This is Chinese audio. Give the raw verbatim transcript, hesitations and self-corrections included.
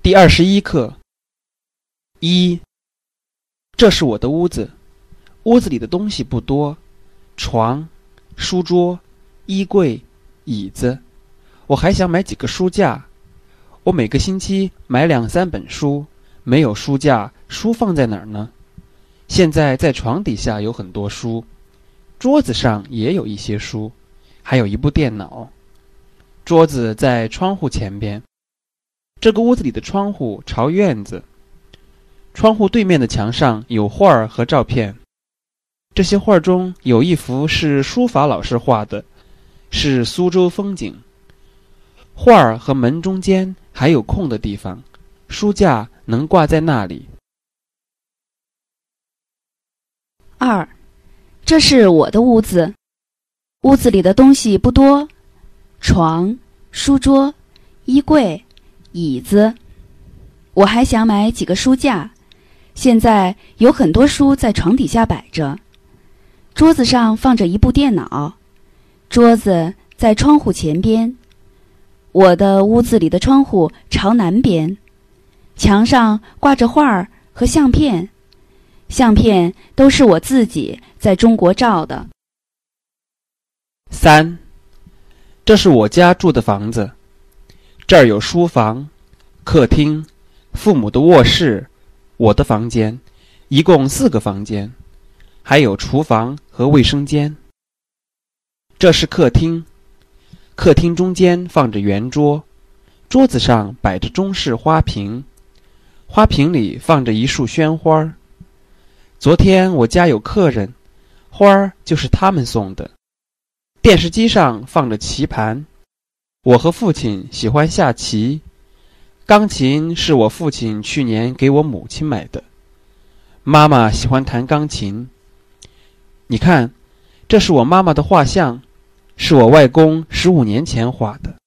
第二十一课。一，这是我的屋子，屋子里的东西不多，床、书桌、衣柜、椅子。我还想买几个书架。我每个星期买两三本书，没有书架，书放在哪儿呢？现在在床底下有很多书，桌子上也有一些书，还有一部电脑。桌子在窗户前边。这个屋子里的窗户朝院子，窗户对面的墙上有画儿和照片。这些画中有一幅是书法老师画的，是苏州风景。画儿和门中间还有空的地方，书架能挂在那里。 二，这是我的屋子，屋子里的东西不多，床、书桌、衣柜、椅子。我还想买几个书架，现在有很多书在床底下摆着。桌子上放着一部电脑，桌子在窗户前边。我的屋子里的窗户朝南边，墙上挂着画儿和相片，相片都是我自己在中国照的。 三，这是我家住的房子，这儿有书房、客厅、父母的卧室、我的房间，一共四个房间，还有厨房和卫生间。这是客厅，客厅中间放着圆桌，桌子上摆着中式花瓶，花瓶里放着一束鲜花。昨天我家有客人，花儿就是他们送的。电视机上放着棋盘，我和父亲喜欢下棋。钢琴是我父亲去年给我母亲买的。妈妈喜欢弹钢琴。你看，这是我妈妈的画像，是我外公十五年前画的。